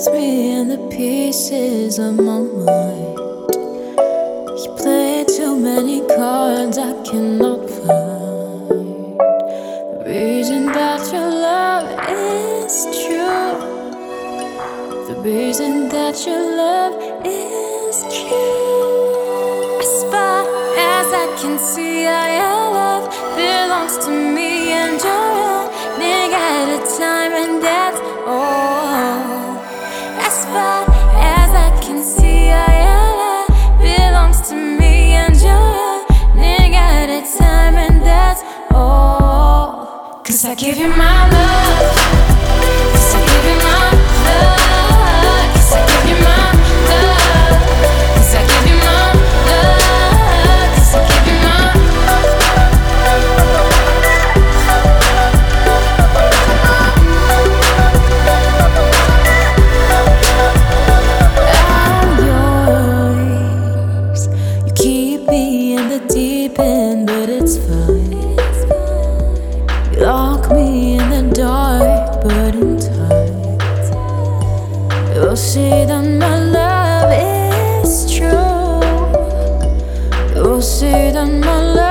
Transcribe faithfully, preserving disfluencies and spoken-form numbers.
left me in the pieces of my mind. You play too many cards I cannot find. The reason that your love is true, the reason that your love is true. As far as I can see, all your love belongs to me, and you're running out of time, and that's all. As far as I can see, all your love belongs to me, and you're running out of time, and that's all. 'Cause I give you my love, 'cause I give you my love, 'cause I give you my love, 'cause I give you my love, 'cause I give you my deep end, but it's fine. You lock me in the dark, but in time you'll see that my love is true. You'll see that my love